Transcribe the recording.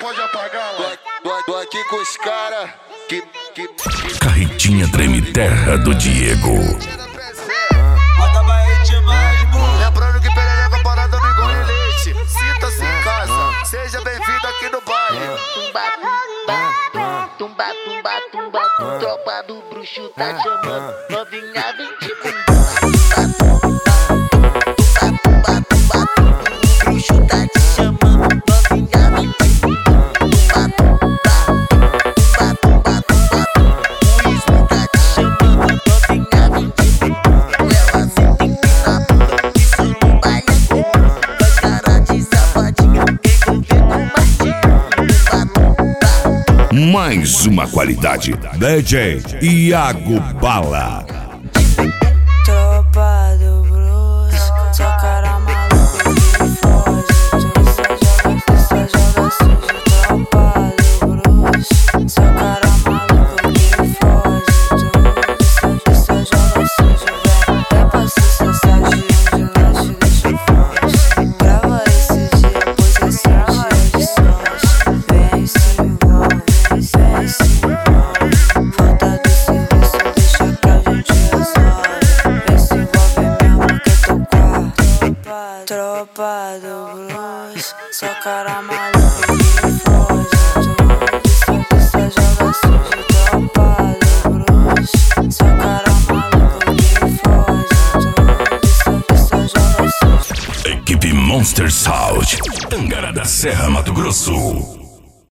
pode apagar lá. Tô aqui com os caras que... Carretinha treme terra do Diego. Lembrando que perereca parada no igual em leite. Sinta-se em casa, seja bem-vindo aqui no baile. Tumba, tumba, tumba, tropa do bruxo tá chamando. Novinha, vem de bumbum. Bruxo tá te chamando. Novinha, vem de bumbum. O ismo tá te chamando. Novinha, vem de bumbum. Ela senta na bunda, isso no baile é comum. Dois cara de safadinha, envolvendo o martinho. Mais uma qualidade. DJ Iago Bala. Tropa do bruxo, só cara maluco que foge. Tu só joga sujo. Tropa do bruxo, só cara maluco que foge. Tu só joga sujo. Vem pra sucesso de onde nós te deixa forte. Grava esse dia, pois esse é um dia de sorte. Vem se envolve, vem se envolve. Falta do serviço, deixa pra gente resolve. Vem se envolve mesmo que eu tô quarto. Tropa do bruxo, só cara maluco que foge. Tu só joga sujo. Tropa do bruxo, só cara maluco que foge. Tu só joga sujo. Equipe Monster Sound, Tangará da Serra, Mato Grosso.